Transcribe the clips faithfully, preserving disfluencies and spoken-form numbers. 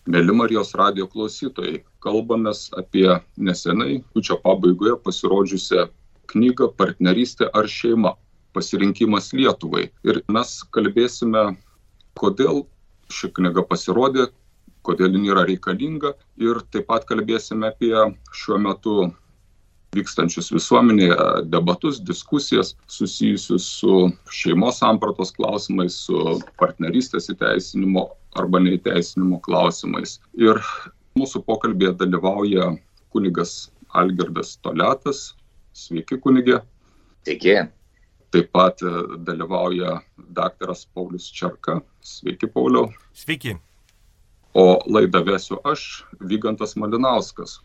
Mėly Marijos radijo klausytojai, kalbamės apie nesenai, rugpjūčio pabaigoje pasirodžiusią knygą Partnerystė ar šeima? Pasirinkimas Lietuvai. Ir mes kalbėsime, kodėl ši knyga pasirodė, kodėl ji yra reikalinga, ir taip pat kalbėsime apie šiuo metu vykstančius visuomenėje debatus, diskusijas susijusius su šeimos sampratos klausimais, su partnerystės įteisinimo arba neįteisinimo klausimais. Ir mūsų pokalbėje dalyvauja kunigas Algirdas Toliatas. Sveiki, kunige. Sveiki. Taip pat dalyvauja daktaras Paulius Čerka. Sveiki, Pauliau. Sveiki. O laidą vesiu aš, Vygantas Malinauskas.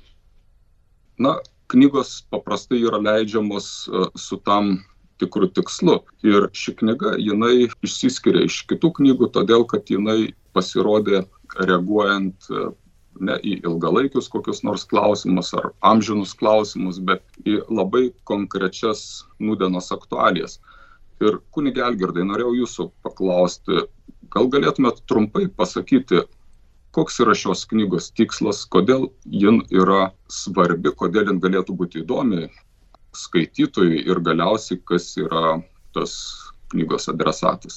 Na, knygos paprastai yra leidžiamos su tam tikru tikslu. Ir ši knyga, jinai išsiskiria iš kitų knygų, todėl kad jinai pasirodė reaguojant ne į ilgalaikius kokius nors klausimus ar amžinus klausimus, bet į labai konkrečias nūdienos aktualijas. Ir kunige Algirdai, norėjau jūsų paklausti, gal galėtumėt trumpai pasakyti, koks yra šios knygos tikslas, kodėl jin yra svarbi, kodėl jin galėtų būti įdomi skaitytojui ir galiausiai, kas yra tas knygos adresatas.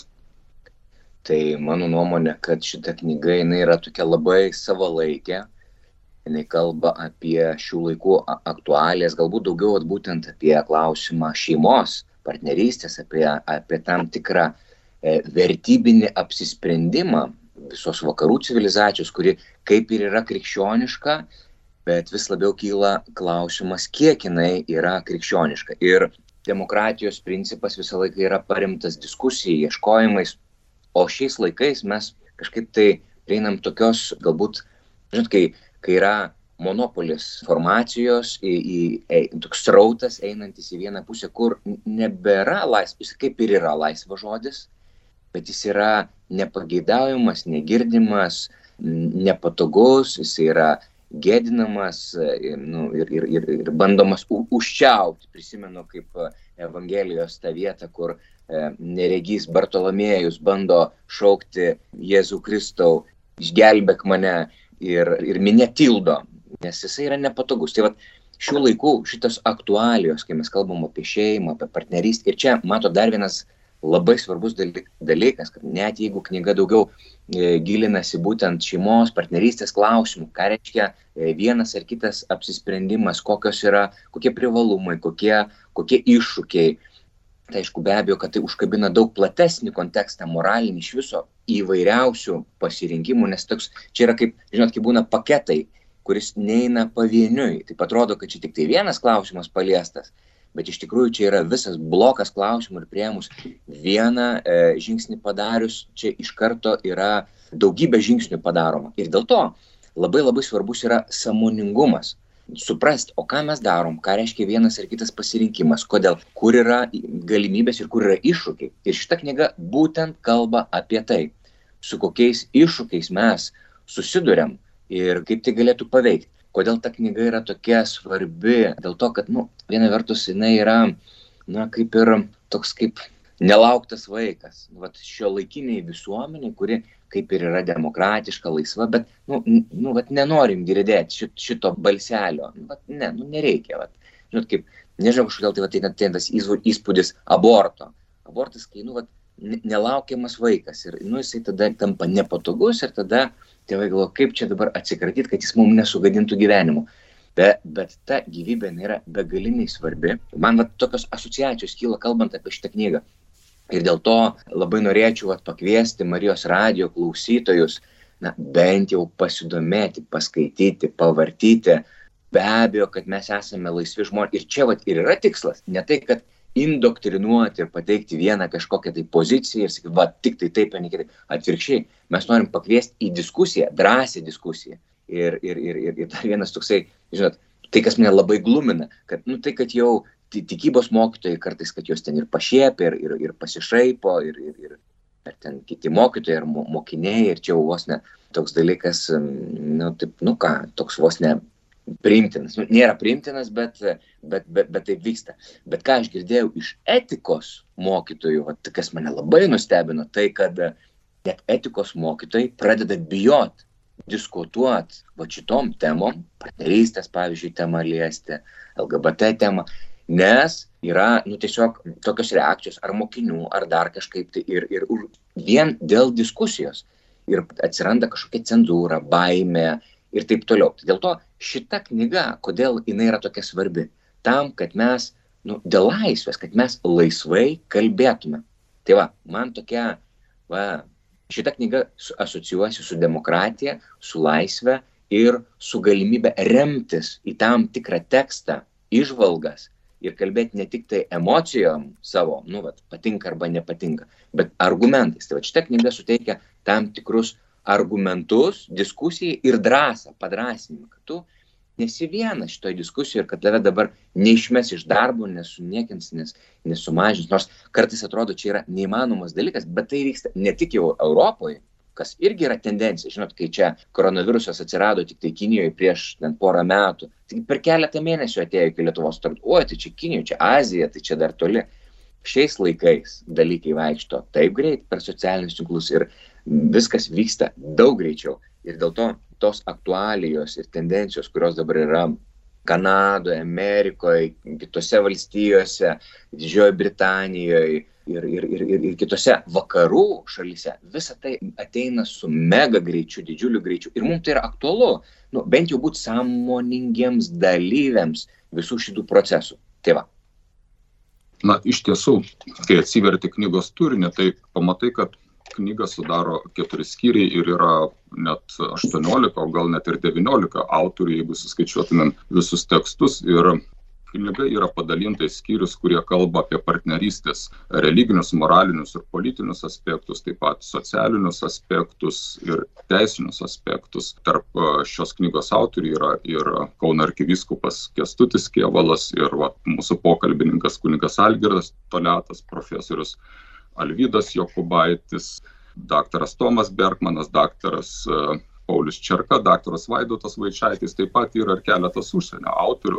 Tai mano nuomonė, kad šita knyga jinai yra tokia labai savalaikė. Jinai kalba apie šių laikų aktualijas, galbūt daugiau būtent apie klausimą šeimos, partnerystės, apie, apie tam tikrą e, vertybinį apsisprendimą visos vakarų civilizacijos, kuri kaip ir yra krikščioniška, bet vis labiau kyla klausimas, kiek jinai yra krikščioniška. Ir demokratijos principas visą laiką yra paremtas diskusijai, ieškojimais, o šiais laikais mes kažkaip tai prieinam tokios, galbūt, žinot, kai, kai yra monopolis informacijos, į, į, į, toks srautas einantis į vieną pusę, kur nebėra laisvas, kaip ir yra laisvas žodis, bet jis yra nepageidaujamas, negirdimas, nepatogus, jis yra gėdinamas nu, ir, ir, ir, ir bandomas u, užčiaupti. Prisimenu kaip Evangelijos tą vietą, kur e, neregys Bartolomėjus bando šaukti Jėzų Kristau, išgelbėk mane, ir, ir minia tildo, nes jisai yra nepatogus. Tai vat šių laikų šitos aktualijos, kai mes kalbam apie šeimą, apie partnerystę, ir čia mato dar vienas labai svarbus dalykas, kad net jeigu knyga daugiau e, gilinasi būtent šeimos, partnerystės klausimų, ką reiškia e, vienas ar kitas apsisprendimas, kokios yra, kokie privalumai, kokie, kokie iššūkiai. Tai aišku, be abejo, kad tai užkabina daug platesnį kontekstą, moralinį iš viso įvairiausių pasirinkimų, nes toks, čia yra kaip, žinot, kaip būna paketai, kuris neina pavieniui. Tai atrodo, kad čia tik tai vienas klausimas paliestas. Bet iš tikrųjų čia yra visas blokas klausimų ir priėmus vieną e, žingsnį padarius, čia iš karto yra daugybė žingsnių padaroma. Ir dėl to labai labai svarbus yra sąmoningumas. Suprast, o ką mes darom, ką reiškia vienas ir kitas pasirinkimas, kodėl, kur yra galimybės ir kur yra iššūkiai. Ir šita knyga būtent kalba apie tai, su kokiais iššūkiais mes susiduriam ir kaip tai galėtų paveikti. Kodėl ta knyga yra tokia svarbi? Dėl to, kad, nu, viena vertus jinai yra, na, kaip ir toks kaip nelauktas vaikas. Vat šio laikiniai visuomeniai, kuri kaip ir yra demokratiška, laisva, bet, nu, nu vat nenorim girdėti šito balselio. Vat ne, nu, nereikia, vat. Žinot, kaip, nežinau, kažkodėl tai, vat, tai tas įspūdis aborto. Abortas, kai, nu, vat, nelaukiamas vaikas ir, nu, jisai tada tampa nepatogus ir tada tėvai galvoja, kaip čia dabar atsikratyti, kad jis mums nesugadintų gyvenimo. Be, bet ta gyvybė yra begaliniai svarbi. Man vat, tokios asociacijos kyla kalbant apie šitą knygą. Ir dėl to labai norėčiau vat, pakviesti Marijos radijo klausytojus, na, bent jau pasidomėti, paskaityti, pavartyti. Be abejo, kad mes esame laisvi žmonės. Ir čia vat, ir yra tikslas. Ne tai, kad indoktrinuoti ir pateikti vieną kažkokią tai poziciją ir sakyti, va, tik tai taip, ne kitaip. Atvirkščiai, mes norim pakviesti į diskusiją, drąsią diskusiją. Ir, ir, ir, ir, ir dar vienas toksai, žinot, tai, kas mane labai glumina, kad, nu, tai, kad jau tikybos mokytojai kartais, kad jos ten ir pašiepia, ir, ir, ir pasišaipo, ir, ir, ir, ir ten kiti mokytojai, ir mokiniai, ir čia vos ne toks dalykas, nu, taip, nu ką, toks vos ne priimtinas. Nu, nėra priimtinas, bet, bet, bet, bet taip vyksta. Bet ką aš girdėjau iš etikos mokytojų, vat, kas mane labai nustebino, tai kad net etikos mokytojai pradeda bijot diskutuoti va šitom temom, partnerystės, pavyzdžiui, temą liesti, L G B T temą, nes yra, nu, tiesiog tokios reakcijos ar mokinių, ar dar kažkaip tai ir, ir vien dėl diskusijos. Ir atsiranda kažkokia cenzūra, baimė ir taip toliau. Dėl to šita knyga, kodėl jinai yra tokia svarbi? Tam, kad mes, nu, dėl laisvės, kad mes laisvai kalbėtume. Tai va, man tokia, va, šita knyga asocijuosi su demokratija, su laisve ir su galimybė remtis į tam tikrą tekstą, įžvalgas ir kalbėti ne tik tai emocijom savo, nu, va, patinka arba nepatinka, bet argumentais. Tai va, šita knyga suteikia tam tikrus argumentus, diskusijai ir drąsą, padrąsinimą, kad tu nesi vienas šitoj diskusijoj ir kad tave dabar neišmes iš darbo, nesuniekins, nes, nesumažins. Nors kartais atrodo, čia yra neįmanomas dalykas, bet tai vyksta ne tik jau Europoje, kas irgi yra tendencija. Žinot, kai čia koronavirusas atsirado tik tai Kinijoje prieš ten porą metų, tai per keletą mėnesių atėjo iki Lietuvos. Oi, tai čia Kinijoje, čia Azija, tai čia dar toli. Šiais laikais dalykai vaikšto taip greit per socialinius tinklus ir viskas vyksta daug greičiau. Ir dėl to tos aktualijos ir tendencijos, kurios dabar yra Kanadoje, Amerikoje, kitose valstijose, Didžiojoje Britanijoje ir, ir, ir, ir, ir kitose vakarų šalyse, visa tai ateina su mega greičiu, didžiuliu greičiu. Ir mums tai yra aktualu, nu, bent jau būti sąmoningiems dalyviams visų šitų procesų. Tai va. Na, iš tiesų, kai atsiverti knygos turinį, tai pamatai, kad knyga sudaro keturi skyriai ir yra net aštuoniolika, o gal net ir devyniolika autorių, jeigu suskaičiuotumėm visus tekstus. Ir knyga yra padalinta į skyrius, kurie kalba apie partnerystės religinius, moralinius ir politinius aspektus, taip pat socialinius aspektus ir teisinius aspektus. Tarp šios knygos autorių yra ir Kauno arkivyskupas Kęstutis Kėvalas ir va, mūsų pokalbininkas kunigas Algirdas Toliatas, profesorius Alvydas Jokubaitis, daktaras Tomas Bergmanas, daktaras Paulius Čerka, daktaras Vaidotas Vaičaitis, taip pat yra ir keletas užsienio autorių,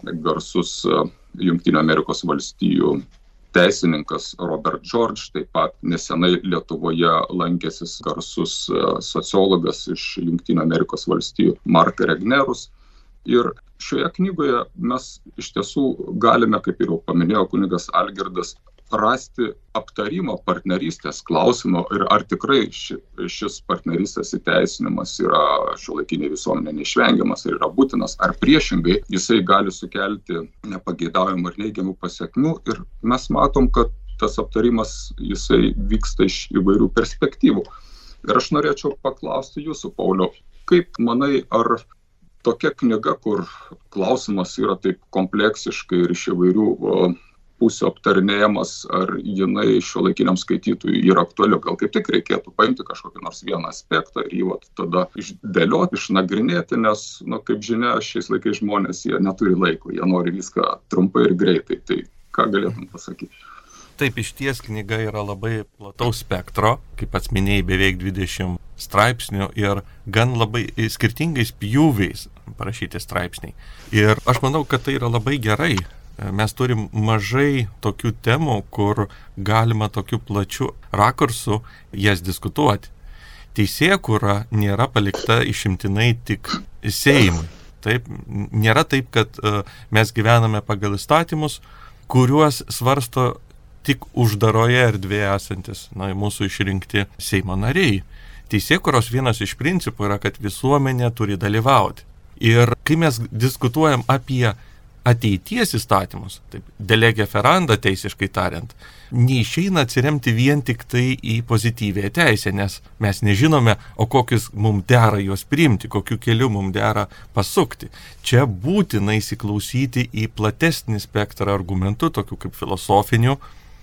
garsus Jungtinių Amerikos valstijų teisininkas Robert George, taip pat nesenai Lietuvoje lankęsis garsus sociologas iš Jungtinių Amerikos valstijų Mark Regnerus. Ir šioje knygoje mes iš tiesų galime, kaip ir jau paminėjo kunigas Algirdas, rasti aptarimo partnerystės klausimo ir ar tikrai ši, šis partnerystės įteisinimas yra šiuolaikinėje visuomenėje neišvengiamas ir yra būtinas, ar priešingai jisai gali sukelti nepageidaujamų ir neigiamų pasekmių. Ir mes matom, kad tas aptarimas jisai vyksta iš įvairių perspektyvų. Ir aš norėčiau paklausti jūsų, Pauliau, kaip manai, ar tokia knyga, kur klausimas yra taip kompleksiškai ir iš įvairių pusių aptarinėjamas, ar jinai šiuolaikiniam skaitytojui yra aktuali? Gal kaip tik reikėtų paimti kažkokį nors vieną aspektą ir jį vat, tada išdėlioti, išnagrinėti, nes, nu, kaip žinia, šiais laikais žmonės jie neturi laiko, jie nori viską trumpai ir greitai. Tai ką galėtum pasakyti? Taip, iš ties knyga yra labai plataus spektro, kaip pats minėjai, beveik dvidešimt straipsnių ir gan labai skirtingais pjūviais parašyti straipsniai. Ir aš manau, kad tai yra labai gerai. Mes turim mažai tokių temų, kur galima tokiu plačiu rakursu jas diskutuoti. Teisėkūra nėra palikta išimtinai tik Seimui. Taip, nėra taip, kad uh, mes gyvename pagal įstatymus, kuriuos svarsto tik uždaroje erdvėje esantis, na, mūsų išrinkti Seimo nariai. Teisėkūros vienas iš principų yra, kad visuomenė turi dalyvauti. Ir kai mes diskutuojam apie ateities įstatymus, taip, de lege ferenda teisiškai tariant, neišeina atsiremti vien tik tai į pozityvę teisę, nes mes nežinome, o kokius mums dera juos priimti, kokiu keliu mums dera pasukti. Čia būtina įsiklausyti į platesnį spektrą argumentų, tokių kaip filosofinių,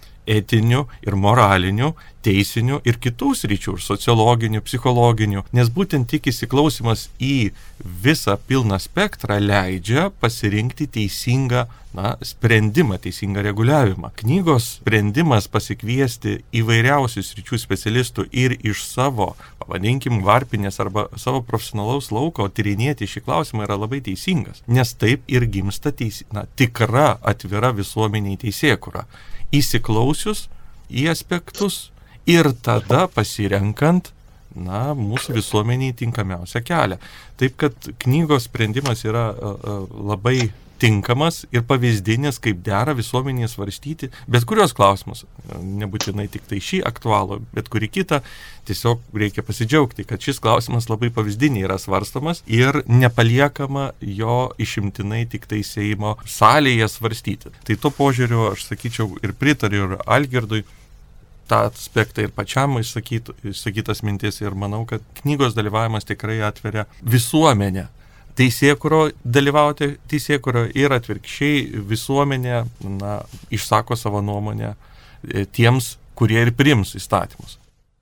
etinių ir moralinių, teisinių ir kitų sričių, ir sociologinių, psichologinių, nes būtent tik įsiklausimas į visą pilną spektrą leidžia pasirinkti teisingą, na, sprendimą, teisingą reguliavimą. Knygos sprendimas pasikviesti įvairiausių sričių specialistų ir iš savo, pavadinkim, varpinės arba savo profesionalaus lauko tyrinėti šį klausimą yra labai teisingas, nes taip ir gimsta teis, na, tikra atvira visuomeniai teisėkūra. Įsiklausius į aspektus ir tada pasirenkant, na, mūsų visuomeniai tinkamiausią kelią. Taip, kad knygos sprendimas yra labai tinkamas ir pavyzdinis, kaip dera visuomenėje svarstyti bet kurios klausimus. Nebūtinai tik tai šį aktualų, bet kurį kitą. Tiesiog reikia pasidžiaugti, kad šis klausimas labai pavyzdiniai yra svarstamas ir nepaliekama jo išimtinai tik tai Seimo salėje svarstyti. Tai tuo požiūriu aš sakyčiau ir pritariu ir Algirdui tą aspektą ir pačiam išsakyt, išsakytas mintis ir manau, kad knygos dalyvavimas tikrai atveria visuomenę. Teisėkuro dalyvauti teisėkuro ir atvirkščiai visuomenė na, išsako savo nuomonę tiems, kurie ir priims įstatymus.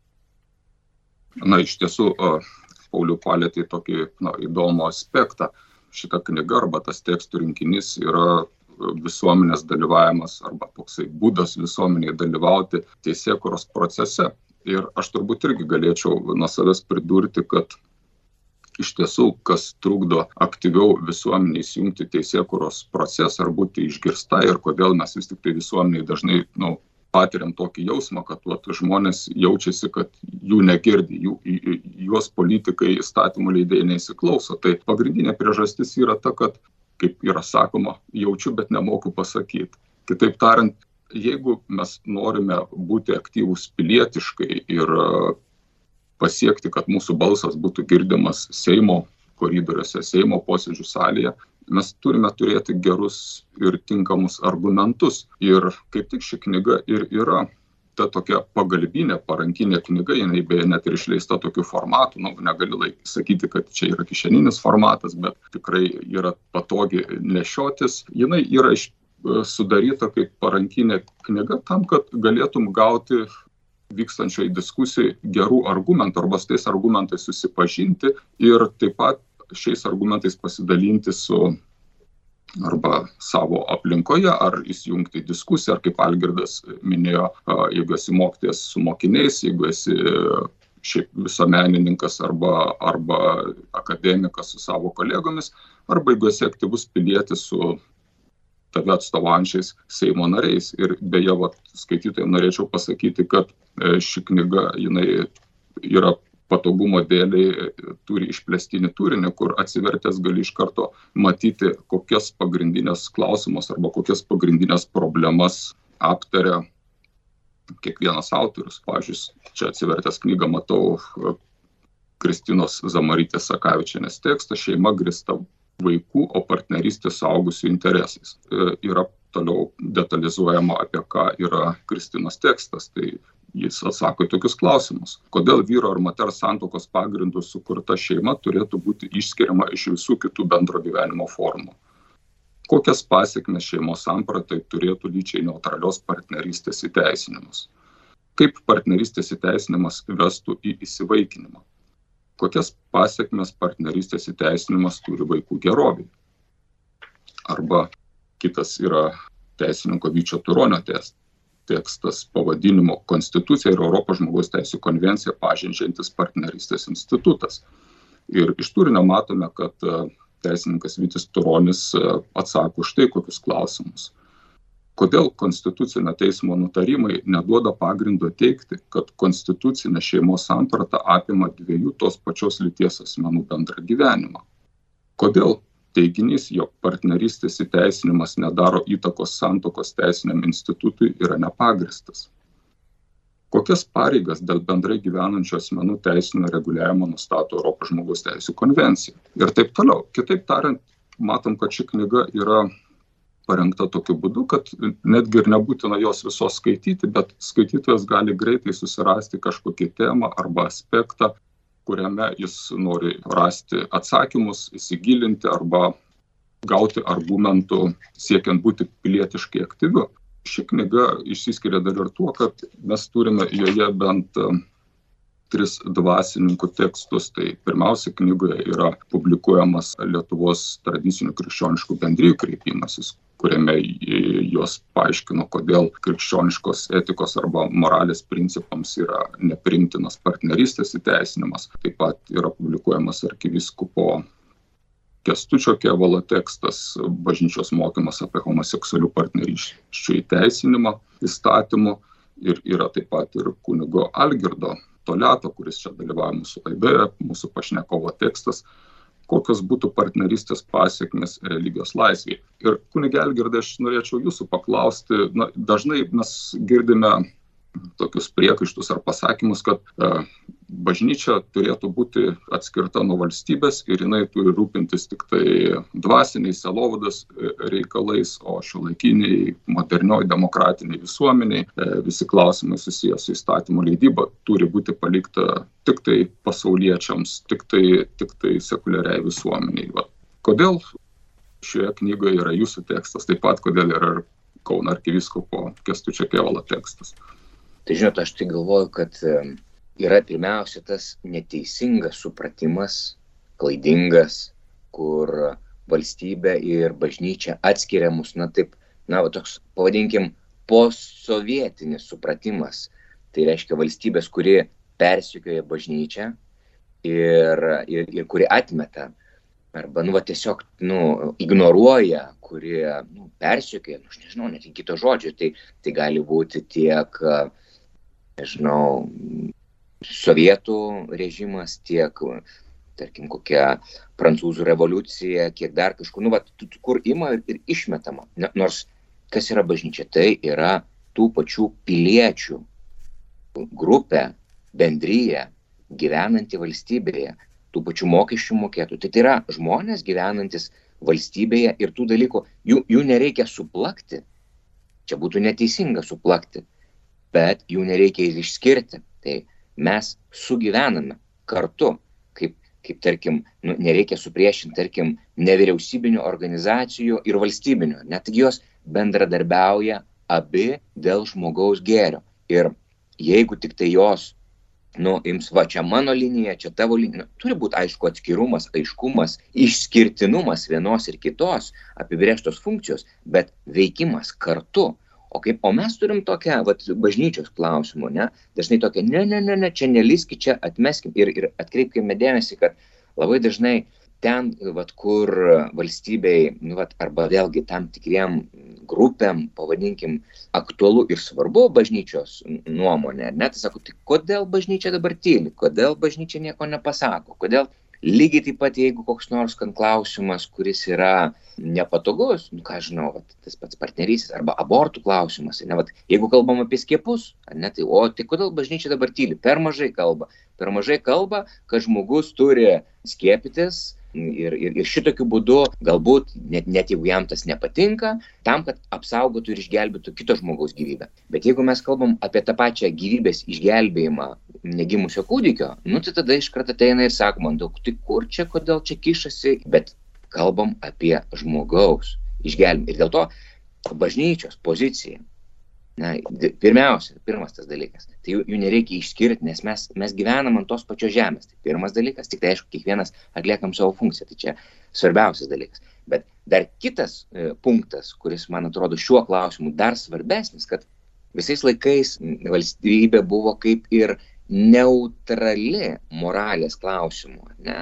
Na, iš tiesų, Paulių palėtė tokį na, įdomų aspektą. Šita knyga arba tas tekstų rinkinys yra visuomenės dalyvavimas arba toksai būdas visuomeniai dalyvauti teisėkuros procese. Ir aš turbūt irgi galėčiau nuo savęs pridurti, kad iš tiesų, kas trukdo aktyviau visuomeniai įsijungti teisėkuros procesą ar būti išgirsta ir kodėl mes vis tik tai visuomeniai dažnai nu, patiriam tokį jausmą, kad vat, žmonės jaučiasi, kad jų negirdi, jų, juos politikai įstatymų leidėjai neįsiklauso. Tai pagrindinė priežastis yra ta, kad, kaip yra sakoma, jaučiu, bet nemoku pasakyti. Kitaip tariant, jeigu mes norime būti aktyvūs pilietiškai ir pasiekti, kad mūsų balsas būtų girdimas Seimo koridoriuose, Seimo posėdžių salėje, mes turime turėti gerus ir tinkamus argumentus. Ir kaip tik ši knyga ir yra ta tokia pagalbinė, parankinė knyga, jinai beje net ir išleista tokiu formatu, nu, negali laik, sakyti, kad čia yra kišeninis formatas, bet tikrai yra patogi nešiotis. Jinai yra iš, sudaryta kaip parankinė knyga tam, kad galėtum gauti vykstančiai diskusijai gerų argumentų arba su tais argumentais susipažinti ir taip pat šiais argumentais pasidalinti su arba savo aplinkoje, ar įsijungti į diskusiją, ar kaip Algirdas minėjo, jeigu esi mokytojas su mokiniais, jeigu esi šiaip visuomenininkas arba, arba akademikas su savo kolegomis, arba jeigu esi aktyvus pilietis su tave atstovaujančiais Seimo nariais. Ir beje, vat, skaitytojai norėčiau pasakyti, kad ši knyga jinai yra patogumo dėliai turi išplėstinį turinį, kur atsivertęs gali iš karto matyti, kokias pagrindinės klausimus arba kokias pagrindinės problemas aptaria kiekvienas autorius. Pavyzdžiui, čia atsivertęs knygą matau Kristinos Zamarytės Sakavičienės tekstą Šeima grįsta vaikų, o partnerystė suaugusių interesais. Yra toliau detalizuojama, apie ką yra Kristinos tekstas. Tai jis atsako į tokius klausimus. Kodėl vyro ar moters santuokos pagrindų sukurta šeima turėtų būti išskiriama iš visų kitų bendro gyvenimo formų? Kokias pasekmes šeimos sampratai turėtų lyčiai neutralios partnerystės įteisinimas? Kaip partnerystės įteisinimas vestų į įsivaikinimą? Kokias pasekmes partnerystės įteisinimas turi vaikų gerovei? Arba kitas yra teisininko Vyčio Turonio tekstas pavadinimo Konstitucija ir Europos žmogaus teisių konvencija pažeidžiantis partnerystės institutas. Ir iš turinio matome, kad teisininkas Vytis Turonis atsako štai kokius klausimus. Kodėl Konstitucinio teismo nutarimai neduoda pagrindo teigti, kad konstitucinė šeimos samprata apima dviejų tos pačios lyties asmenų bendrą gyvenimą? Kodėl teiginys, jog partnerystės įteisinimas nedaro įtakos santuokos teisiniam institutui, yra nepagristas? Kokias pareigas dėl bendrai gyvenančių asmenų teisinio reguliavimo nustato Europos žmogaus teisių konvencija? Ir taip toliau. Kitaip tariant, matom, kad ši knyga yra parengta tokiu būdu, kad netgi ir nebūtina jos visos skaityti, bet skaitytojas gali greitai susirasti kažkokį temą arba aspektą, kuriame jis nori rasti atsakymus, įsigilinti arba gauti argumentų siekiant būti pilietiškai aktyviu. Ši knyga išsiskiria dar ir tuo, kad mes turime joje bent tris dvasininkų tekstus. Tai pirmiausia, knygoje yra publikuojamas Lietuvos tradicinių krikščioniškų bendrijų kreipimasis, kuriame jos paaiškino, kodėl krikščioniškos etikos arba moralės principams yra nepriimtinas partnerystės įteisinimas. Taip pat yra publikuojamas arkivyskupo Kęstučio Kėvalo tekstas Bažnyčios mokymas apie homoseksualių partnerysčių įteisinimą įstatymu. Ir yra taip pat ir kunigo Algirdo Toleto, kuris čia dalyvauja mūsų laidoje, mūsų pašnekovo tekstas, kokios būtų partnerystės pasiekmes religijos laisvėje. Ir kunige Algirdai, aš norėčiau jūsų paklausti, na, dažnai mes girdime tokius priekaištus ar pasakymus, kad e, bažnyčia turėtų būti atskirta nuo valstybės ir jinai turi rūpintis tik tai dvasiniais sielovados reikalais, o šiuolaikiniai, modernioj, demokratiniai visuomeniai, e, visi klausimai susijęs su įstatymų leidyba turi būti palikta tik tai pasauliečiams, tik tai, tik tai sekuliariai visuomeniai. Va. Kodėl šioje knygoje yra jūsų tekstas, taip pat kodėl yra ir Kauno arkivyskupo Kęstučio Kėvalo tekstas? Tai žinot, aš tai galvoju, kad yra pirmiausia tas neteisingas supratimas, klaidingas, kur valstybė ir bažnyčia atskiria mus, na taip, na toks, pavadinkim, postsovietinis supratimas. Tai reiškia valstybės, kuri persekioja bažnyčią ir, ir, ir kuri atmeta, arba, nu, va, tiesiog, nu, ignoruoja, kurie, nu, persekioja, nu, aš nežinau, net kito žodžio, tai, tai gali būti tiek, nežinau, sovietų režimas, tiek, tarkim, kokia prancūzų revoliucija, kiek dar kažkur, nu, va, kur ima ir, ir išmetama. Nors, kas yra bažnyčia? Tai yra tų pačių piliečių grupė, bendryje, gyvenanti valstybėje, tų pačių mokesčių mokėtų. Tai tai yra žmonės gyvenantis valstybėje ir tų dalykų, jų, jų nereikia suplakti. Čia būtų neteisinga suplakti, bet jų nereikia ir išskirti. Tai mes sugyvename kartu, kaip, kaip tarkim, nu, nereikia supriešinti, tarkim, nevyriausybinių organizacijų ir valstybinių. Net jos bendradarbiauja abi dėl žmogaus gėrio. Ir jeigu tik tai jos, nu, ims, va, čia mano linija, čia tavo linija, nu, turi būti aišku atskirumas, aiškumas, išskirtinumas vienos ir kitos apibrėžtos funkcijos, bet veikimas kartu. O, kaip, o mes turim tokią, vat, bažnyčios klausimų, ne? Dažnai tokia, ne, ne, ne, ne, čia nelyski, čia atmeskim ir, ir atkreipkime dėmesį, kad labai dažnai ten, vat, kur valstybei, nu, vat, arba vėlgi tam tikriem grupėm, pavadinkim, aktualu ir svarbu bažnyčios nuomonė, ne? Tai sako, tai kodėl bažnyčia dabar tyli, kodėl bažnyčia nieko nepasako, kodėl lygiai taip pat, jeigu koks nors klausimas, kuris yra nepatogus, nu ką žinau, vat, tas pats partnerystės arba abortų klausimas, ne, vat, jeigu kalbam apie skiepus, ne, tai, o tai kodėl bažnyčia dabar tyli, per mažai kalba, per mažai kalba, kad žmogus turi skiepytis ir, ir, ir šitokiu būdu, galbūt, net, net jeigu jam tas nepatinka, tam, kad apsaugotų ir išgelbėtų kito žmogaus gyvybę. Bet jeigu mes kalbam apie tą pačią gyvybės išgelbėjimą negimusio kūdikio, nu tai tada iškart ateina ir sako man daug, tai kur čia, kodėl čia kišasi, bet kalbam apie žmogaus išgelbėjimą. Ir dėl to bažnyčios pozicija, na, pirmiausia, pirmas tas dalykas, tai jų, jų nereikia išskirti, nes mes, mes gyvenam ant tos pačios žemės. Tai pirmas dalykas, tik tai aišku, kiekvienas atliekam savo funkciją, tai čia svarbiausias dalykas. Bet dar kitas e, punktas, kuris man atrodo šiuo klausimu dar svarbesnis, kad visais laikais valstybė buvo kaip ir neutrali moralės klausimų, ne?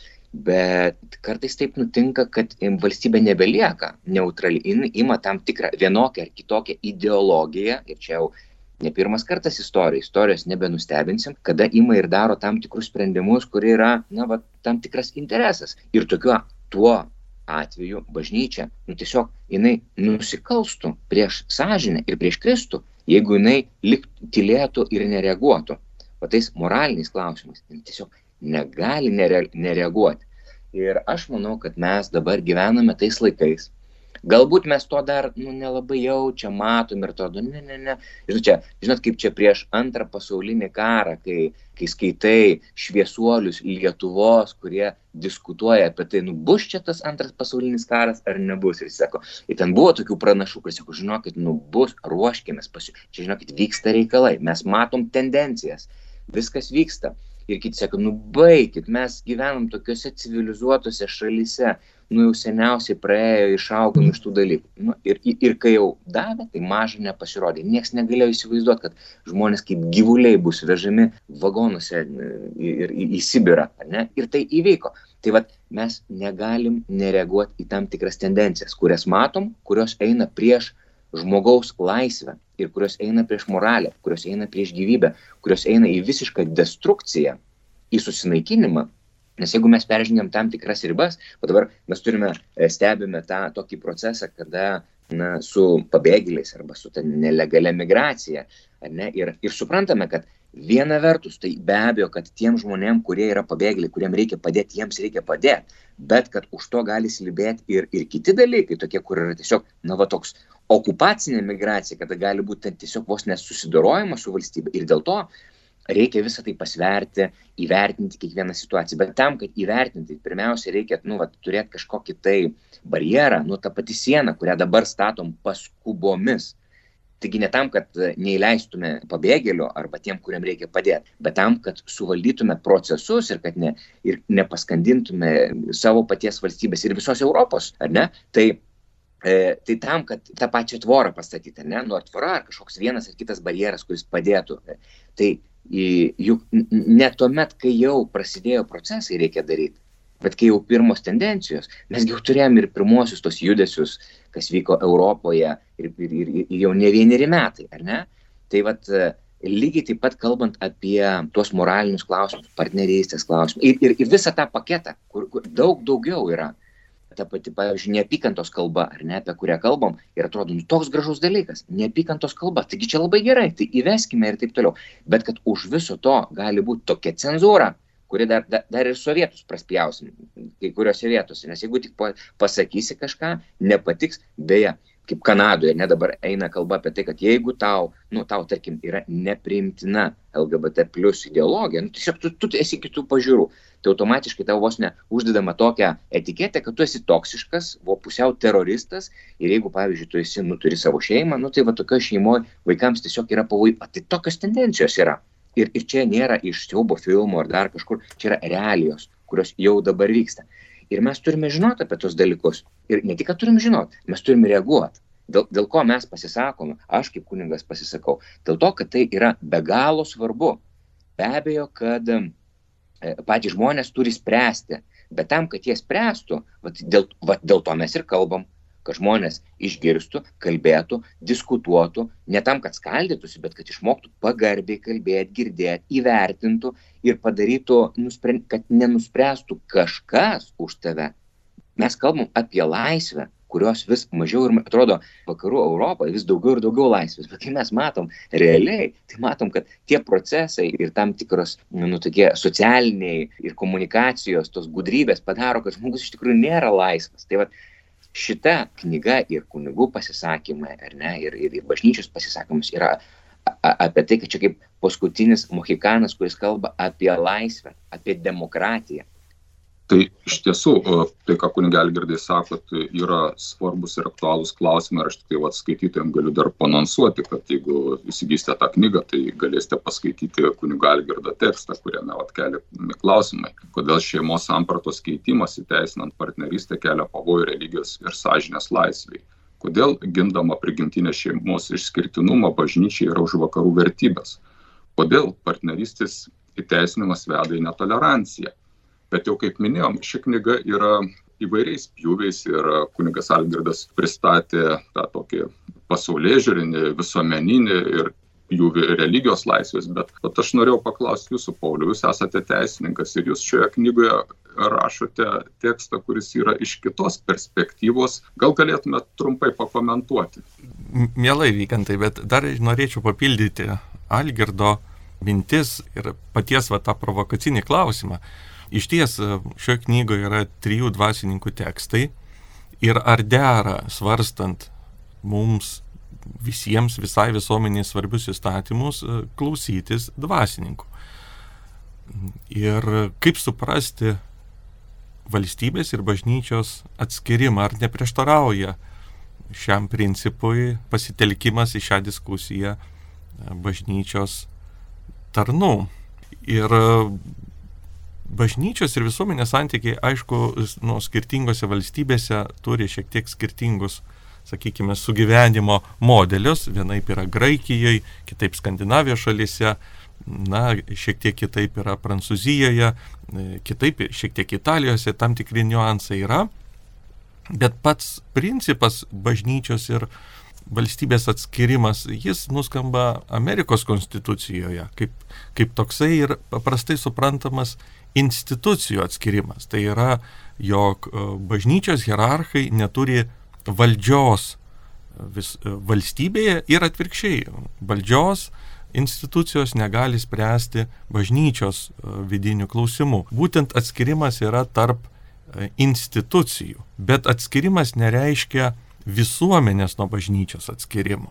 Bet kartais taip nutinka, kad valstybė nebelieka neutrali, jin ima tam tikrą vienokią ar kitokią ideologiją, ir čia jau ne pirmas kartas istorija, istorijos nebenustebinsim, kada ima ir daro tam tikrus sprendimus, kurie yra, na, va, tam tikras interesas. Ir tokiu tuo atveju bažnyčia, nu, tiesiog jinai nusikalstų prieš sąžinę ir prieš Kristų, jeigu jinai lik tylėtų ir nereaguotų. O tais moraliniais klausimais tiesiog negali nere, nereaguoti. Ir aš manau, kad mes dabar gyvename tais laikais. Galbūt mes to dar, nu, nelabai jaučiam, matom ir atrodo, ne, ne, ne. Žinot, čia, žinot, kaip čia prieš antrą pasaulinį karą, kai, kai skaitai šviesuolius Lietuvos, kurie diskutuoja apie tai, nu, bus čia tas antras pasaulinis karas ar nebus. Ir jis sako, ir ten buvo tokių pranašų, kurie sako, žinokit, nu, bus, ruoškimės, pasi... čia, žinokit, vyksta reikalai, mes matom tendencijas, viskas vyksta. Ir kiti sako, nu baikit, mes gyvenam tokiuose civilizuotose šalyse, nu jau seniausiai praėjo, išaugom iš tų dalykų. Nu, ir, ir kai jau davė, tai maža nepasirodė. Niekas negalėjo įsivaizduoti, kad žmonės kaip gyvuliai bus vežami vagonuose ir į, į Sibirą, ne? Ir tai įvyko. Tai vat mes negalim nereaguoti į tam tikras tendencijas, kurias matom, kurios eina prieš žmogaus laisvę. ir kurios eina prieš moralę, kurios eina prieš gyvybę, kurios eina į visišką destrukciją, į susinaikinimą. Nes jeigu mes peržengėm tam tikras ribas, o dabar mes turime, stebime tą tokį procesą, kada na, su pabėgėliais arba su ta nelegalia migracija, ar ne, ir, ir suprantame, kad viena vertus, tai be abejo, kad tiem žmonėm, kurie yra pabėgėliai, kuriem reikia padėti, jiems reikia padėti, bet kad už to gali slypėti ir, ir kiti dalykai, tokie, kur yra tiesiog, na, va, toks okupacinė migracija, kada gali būti tiesiog vos nesusidorojama su valstybė. Ir dėl to reikia visą tai pasverti, įvertinti kiekvieną situaciją. Bet tam, kad įvertinti, pirmiausia, reikia nu, va, turėti kažkokį tai barjerą, nu, tą patį sieną, kurią dabar statom paskubomis. Taigi ne tam, kad neįleistume pabėgėlių arba tiem, kuriam reikia padėti, bet tam, kad suvaldytume procesus ir kad ne, ir nepaskandintume savo paties valstybės ir visos Europos, ar ne? Tai, e, tai tam, kad tą pačią tvorą pastatyti, ne? Nu, tvora ar kažkoks vienas ar kitas barjeras, kuris padėtų. Tai juk ne tuomet, kai jau prasidėjo procesai, reikia daryti. Bet kai jau pirmos tendencijos, mes jau turėjom ir pirmuosius tos judesius, kas vyko Europoje ir, ir, ir, ir jau ne vieneri metai, ar ne? Tai vat lygiai taip pat kalbant apie tuos moralinius klausimus, partnerystės klausimus ir, ir, ir visą tą paketą, kur, kur daug daugiau yra. Ta pati, pavyzdžiui, neapykantos kalba, ar ne, apie kurią kalbam, ir atrodo, nu, toks gražus dalykas, neapykantos kalba, taigi čia labai gerai, tai įveskime ir taip toliau. Bet kad už viso to gali būti tokia cenzūra, kuri dar, dar, dar ir sovietus praspjausim kai kuriuose vietose, nes jeigu tik pasakysi kažką, nepatiks, beje, kaip Kanadoje, ne dabar eina kalba apie tai, kad jeigu tau, nu, tau, tarkim, yra nepriimtina L G B T plus ideologija, nu, tiesiog tu, tu esi kitų pažiūrų, tai automatiškai tau vos ne uždedama tokią etiketę, kad tu esi toksiškas, buvo pusiau teroristas ir jeigu, pavyzdžiui, tu esi, nu, turi savo šeimą, nu, tai va tokio šeimoje vaikams tiesiog yra pavojų, tai tokios tendencijos yra. Ir, ir čia nėra iš siaubo filmų ar dar kažkur, čia yra realijos, kurios jau dabar vyksta. Ir mes turime žinoti apie tos dalykus. Ir ne tik, kad turim žinoti, mes turime reaguoti. Dėl, dėl ko mes pasisakome, aš kaip kunigas pasisakau. Dėl to, kad tai yra be galo svarbu. Be abejo, kad e, patys žmonės turi spręsti. Bet tam, kad jie spręstų, vat, dėl, vat, dėl to mes ir kalbam. Kad žmonės išgirstų, kalbėtų, diskutuotų, ne tam, kad skaldytųsi, bet kad išmoktų pagarbiai kalbėti, girdėti, įvertintų ir padarytų, nusprend, kad nenuspręstų kažkas už tave. Mes kalbam apie laisvę, kurios vis mažiau ir atrodo vakarų Europoje vis daugiau ir daugiau laisvės. Bet kai mes matom realiai, tai matom, kad tie procesai ir tam tikros nu, tokie socialiniai ir komunikacijos, tos gudrybės padaro, kad žmogus iš tikrųjų nėra laisvas. Tai vat, šita knyga ir kunigų pasisakymai, ar ne, ir, ir, ir bažnyčios pasisakymus yra a, apie tai, kad čia kaip paskutinis mohikanas, kuris kalba apie laisvę, apie demokratiją. Tai iš tiesų, tai ką kunigė Algirdai sako, tai yra svarbus ir aktualūs klausimai ir aš tik tai vat, skaitytojams galiu dar panonsuoti, kad jeigu įsigysite tą knygą, tai galėsite paskaityti kunigo Algirdo tekstą, kuriame vat, keliami klausimai. Kodėl šeimos sampratos keitimas įteisinant partnerystę kelia pavojų religijos ir sąžinės laisvei? Kodėl gindama prigimtinę šeimos išskirtinumą bažnyčia yra už vakarų vertybės? Kodėl partnerystės įteisinimas veda į netoleranciją? Bet jau kaip minėjom, ši knyga yra įvairiais pjūviais ir kunigas Algirdas pristatė tą tokį pasaulėžiūrinį, visuomeninį ir pjūvį religijos laisvės. Bet, bet aš norėjau paklausti jūsų, Pauliau, jūs esate teisininkas ir jūs šioje knygoje rašote tekstą, kuris yra iš kitos perspektyvos. Gal galėtumėte trumpai pakomentuoti? Mielai, Vygantai, bet dar norėčiau papildyti Algirdo mintis ir paties va, tą provokacinį klausimą. Iš ties, šioje knygoje yra trijų dvasininkų tekstai ir ar dera, svarstant mums visiems, visai visuomeniai svarbius įstatymus, klausytis dvasininkų. Ir kaip suprasti valstybės ir bažnyčios atskirimą, ar neprieštarauja šiam principui pasitelkimas į šią diskusiją bažnyčios tarnų. Ir bažnyčios ir visuomenės santykiai, aišku, nu, skirtingose valstybėse turi šiek tiek skirtingus, sakykime, sugyvenimo modelius. Vienaip yra Graikijoje, kitaip Skandinavijos šalyse, na, šiek tiek kitaip yra Prancūzijoje, kitaip šiek tiek Italijose, tam tikri niuansai yra. Bet pats principas bažnyčios ir valstybės atskirimas, jis nuskamba Amerikos konstitucijoje, kaip, kaip toksai ir paprastai suprantamas institucijų atskirimas. Tai yra, jog bažnyčios hierarchai neturi valdžios vis, valstybėje ir atvirkščiai. Valdžios institucijos negali spręsti bažnyčios vidinių klausimų. Būtent atskirimas yra tarp institucijų, bet atskirimas nereiškia visuomenės nuo bažnyčios atskirimo.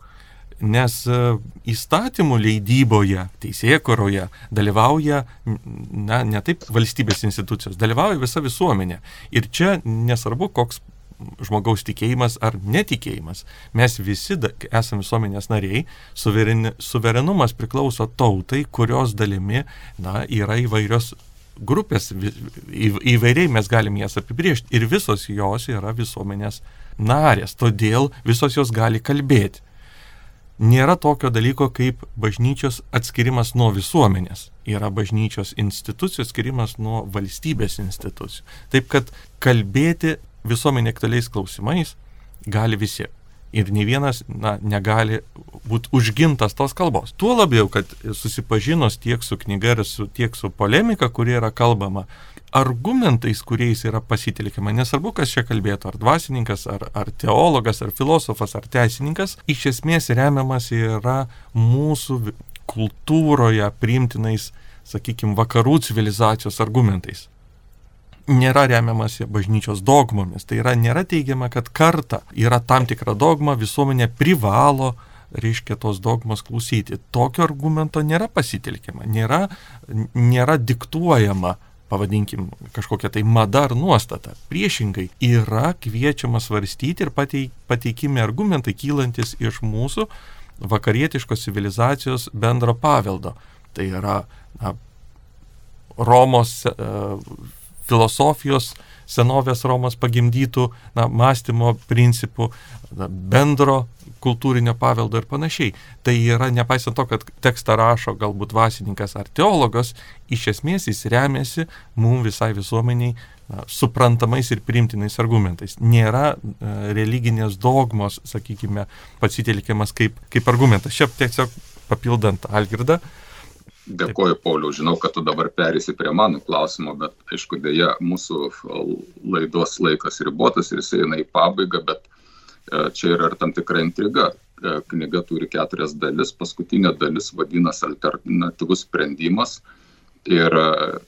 Nes įstatymų leidyboje, teisėkūroje dalyvauja, na, ne taip valstybės institucijos, dalyvauja visa visuomenė. Ir čia nesvarbu, koks žmogaus tikėjimas ar netikėjimas. Mes visi esame visuomenės nariai, suvereni, suverenumas priklauso tautai, kurios dalimi, na, yra įvairios grupės, į, įvairiai mes galim jas apibriežti ir visos jos yra visuomenės narės, todėl visos jos gali kalbėti. Nėra tokio dalyko kaip bažnyčios atskirimas nuo visuomenės. Yra bažnyčios institucijų atskirimas nuo valstybės institucijų. Taip kad kalbėti visuomenė aktualiais klausimais gali visi. Ir nei vienas, na, negali būti užgintas tos kalbos. Tuo labiau, kad susipažinus tiek su knyga ir su, tiek su polemika, kuri yra kalbama, argumentais, kuriais yra pasitelkiama, nesvarbu, kas čia kalbėtų, ar dvasininkas, ar, ar teologas, ar filosofas, ar teisininkas, iš esmės remiamas yra mūsų kultūroje priimtinais, sakykime, vakarų civilizacijos argumentais. Nėra remiamasi bažnyčios dogmomis. Tai yra, nėra teigiama, kad kartą yra tam tikra dogma, visuomenė privalo, reiškia, tos dogmos klausyti. Tokio argumento nėra pasitelkiama, nėra, nėra diktuojama, pavadinkim, kažkokia tai mada ar nuostata. Priešingai, yra kviečiama svarstyti ir pateik, pateikimi argumentai kylantis iš mūsų vakarietiškos civilizacijos bendro paveldo. Tai yra, na, Romos uh, filosofijos, senovės Romos pagimdytų, na, mąstymo principų, na, bendro kultūrinio paveldo ir panašiai. Tai yra, nepaisant to, kad tekstą rašo galbūt dvasininkas ar teologas, iš esmės jis remiasi mums visai visuomeniai, na, suprantamais ir priimtinais argumentais. Nėra e, religinės dogmos, sakykime, pasitelkiamas kaip, kaip argumentas. Šiaip tiesiog papildant Algirdą. Dėkoju, Pauliau, žinau, kad tu dabar perėsi prie mano klausimo, bet aišku, dėja, mūsų laidos laikas ribotas ir jisai eina į pabaigą, bet čia yra ir tam tikra intriga. Knyga turi keturias dalis, paskutinė dalis vadinasi alternatyvus sprendimas ir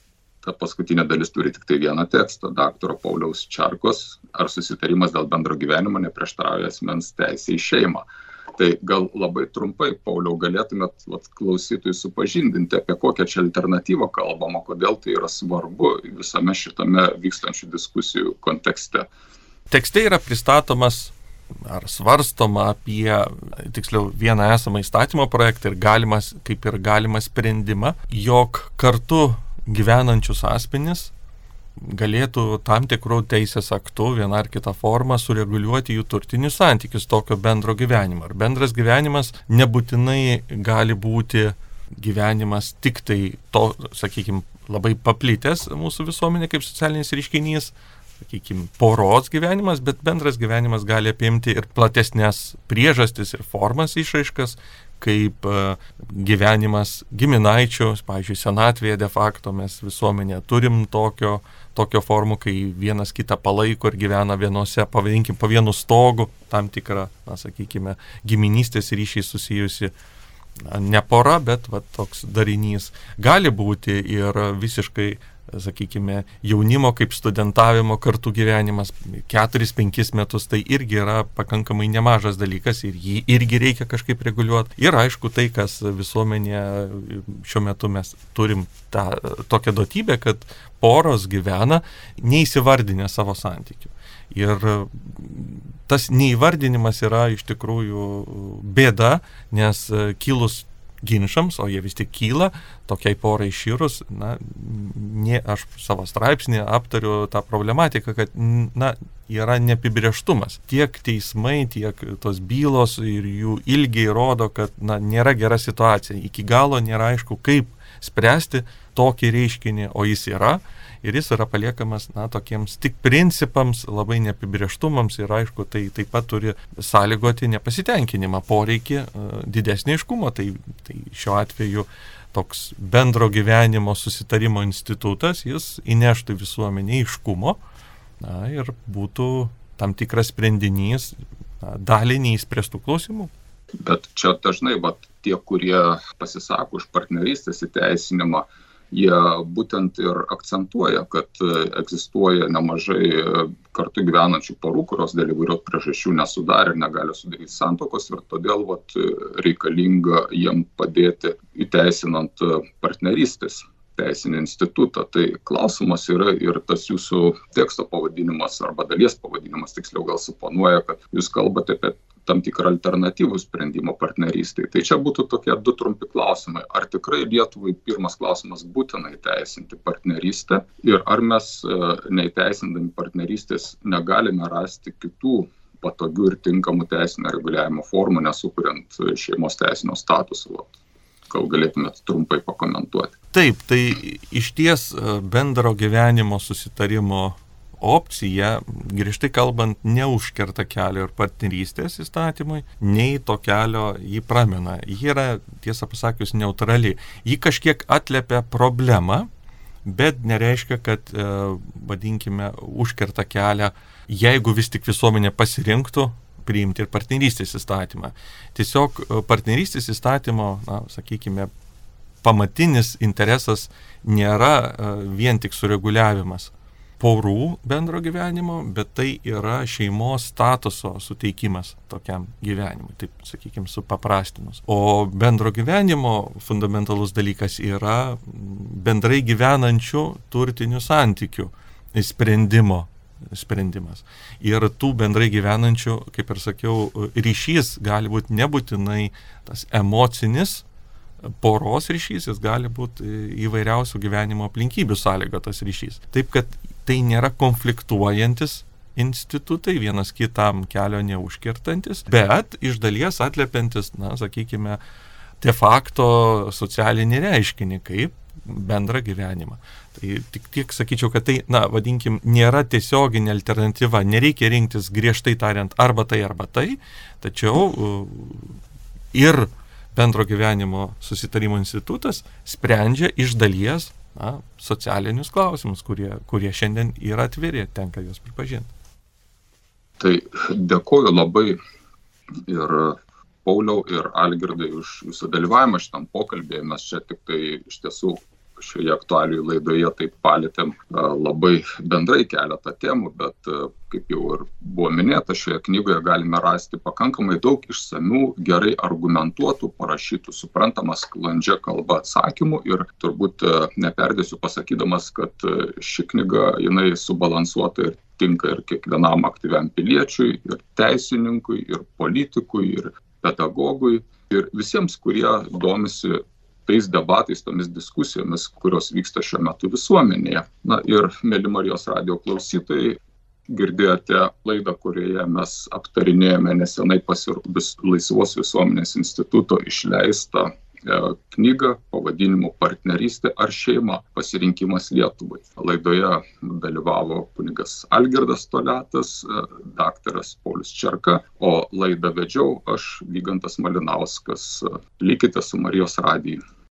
ta paskutinė dalis turi tik tai vieną tekstą, daktaro Pauliaus Čarkos, ar susitarimas dėl bendro gyvenimo neprieštarauja asmens teisė į šeimą. Tai gal labai trumpai, Pauliau, galėtumėt vat, klausytojui supažindinti, apie kokią čia alternatyvą kalbama, kodėl tai yra svarbu visame šitame vykstančių diskusijų kontekste. Tekste yra pristatomas ar svarstoma apie, tiksliau, vieną esamą įstatymo projektą ir galimas, kaip ir galimą sprendimą, jog kartu gyvenančius asmenis galėtų tam tikrų teisės aktų vieną ar kitą formą sureguliuoti jų turtinius santykius tokio bendro gyvenimo. Ir bendras gyvenimas nebūtinai gali būti gyvenimas tik tai to, sakykime, labai paplitęs mūsų visuomenė kaip socialinis reiškinys, sakykime, poros gyvenimas, bet bendras gyvenimas gali apimti ir platesnės priežastis ir formas išraiškas, kaip gyvenimas giminaičių, pavyzdžiui, senatvėje de facto mes visuomenėje turim tokio, tokio formų, kai vienas kitą palaiko ir gyvena vienose, pavadinkim, po vienu stogu, tam tikrą, na, sakykime, giminystės ryšiai susijusi, na, ne pora, bet va, toks darinys. Gali būti ir visiškai, sakykime, jaunimo kaip studentavimo kartu gyvenimas keturis penkis metus, tai irgi yra pakankamai nemažas dalykas ir jį irgi reikia kažkaip reguliuoti. Ir aišku, tai, kas visuomenėje šiuo metu mes turim tą, tokią duotybę, kad poros gyvena neįsivardinę savo santykių. Ir tas neįvardinimas yra iš tikrųjų bėda, nes kilus ginčams, o jie vis tik kyla, tokiai porai iširus, na, ne, aš savo straipsnį aptariu tą problematiką, kad, na, yra neapibrėžtumas. Tiek teismai, tiek tos bylos ir jų ilgiai rodo, kad, na, nėra gera situacija. Iki galo nėra aišku, kaip spręsti tokį reiškinį, o jis yra. ir jis yra paliekamas, na, tokiems tik principams, labai neapibrieštumams ir aišku, tai taip pat turi sąlygoti nepasitenkinimą, poreikį didesnį aiškumo. Tai, tai šiuo atveju toks bendro gyvenimo susitarimo institutas, jis įneštų visuomenį aiškumo, na, ir būtų tam tikras sprendinys, na, dalį neįspręstų klausimų. Bet čia dažnai vat, tie, kurie pasisako už partnerystės įteisinimą, jie būtent ir akcentuoja, kad egzistuoja nemažai kartu gyvenančių porų, kurios dėl įvairių priežasčių nesudarė ir negali sudaryti santuokos, ir todėl vat, reikalinga jiem padėti įteisinant partnerystės teisinį institutą. Tai klausimas yra ir tas jūsų teksto pavadinimas arba dalies pavadinimas, tiksliau gal suponuoja, kad jūs kalbate apie tam tikrą alternatyvų sprendimo partnerystėj. Tai čia būtų tokie du trumpi klausimai. Ar tikrai Lietuvai pirmas klausimas būtina įteisinti partnerystę ir ar mes neįteisindami partnerystės negalime rasti kitų patogių ir tinkamų teisinio reguliavimo formų, nesukuriant šeimos teisinio statuso? Gal galėtumėt trumpai pakomentuoti? Taip, tai iš ties bendro gyvenimo susitarimo opcija, griežtai kalbant, neužkerta kelio ir partnerystės įstatymui, nei to kelio jį pramena. Ji yra, tiesą pasakius, neutrali. Ji kažkiek atliepia problemą, bet nereiškia, kad, vadinkime, užkerta kelią, jeigu vis tik visuomenė pasirinktų priimti ir partnerystės įstatymą. Tiesiog partnerystės įstatymo, na, sakykime, pamatinis interesas nėra vien tik sureguliavimas porų bendro gyvenimo, bet tai yra šeimos statuso suteikimas tokiam gyvenimui, taip sakykime, supaprastinus. O bendro gyvenimo fundamentalus dalykas yra bendrai gyvenančių turtinių santykių sprendimo sprendimas. Ir tų bendrai gyvenančių, kaip ir sakiau, ryšys gali būti nebūtinai tas emocinis poros ryšys, jis gali būti įvairiausių gyvenimo aplinkybių sąlygotas ryšys. Taip, kad tai nėra konfliktuojantis institutai, vienas kitam kelio neužkirtantis, bet iš dalies atliepiantis, na, sakykime, de facto socialinį reiškinį, kaip bendrą gyvenimą. Tai tik tiek sakyčiau, kad tai, na, vadinkim, nėra tiesioginė alternatyva, nereikia rinktis griežtai tariant arba tai, arba tai, tačiau ir bendro gyvenimo susitarimo institutas sprendžia iš dalies, na, socialinius klausimus, kurie, kurie šiandien yra atviri, tenka juos pripažinti. Tai dėkoju labai ir Pauliau ir Algirdai už jūsų dalyvavimą šitam pokalbėje. Mes čia tik tai iš tiesų šioje aktualijų laidoje taip palėtėm labai bendrai keletą temų, bet kaip jau ir buvo minėta, šioje knygoje galime rasti pakankamai daug išsamių, gerai argumentuotų, parašytų, suprantama sklandžia kalba atsakymų ir turbūt neperdėsiu pasakydamas, kad ši knyga, jinai subalansuota ir tinka ir kiekvienam aktyviam piliečiui, ir teisininkui, ir politikui, ir pedagogui, ir visiems, kurie domisi tais debatais, tomis diskusijomis, kurios vyksta šiuo metu visuomenėje. Na ir, mėly Marijos radijo klausytojai, girdėjote laidą, kurioje mes aptarinėjome nesenai pasirodžius Laisvos visuomenės instituto išleistą knygą pavadinimu Partnerystė ar šeima? Pasirinkimas Lietuvai. Laidoje dalyvavo kunigas Algirdas Toliatas, daktaras Paulius Čerka, o laidą vedžiau aš, Vygantas Malinauskas. Likite su Marijos radiju.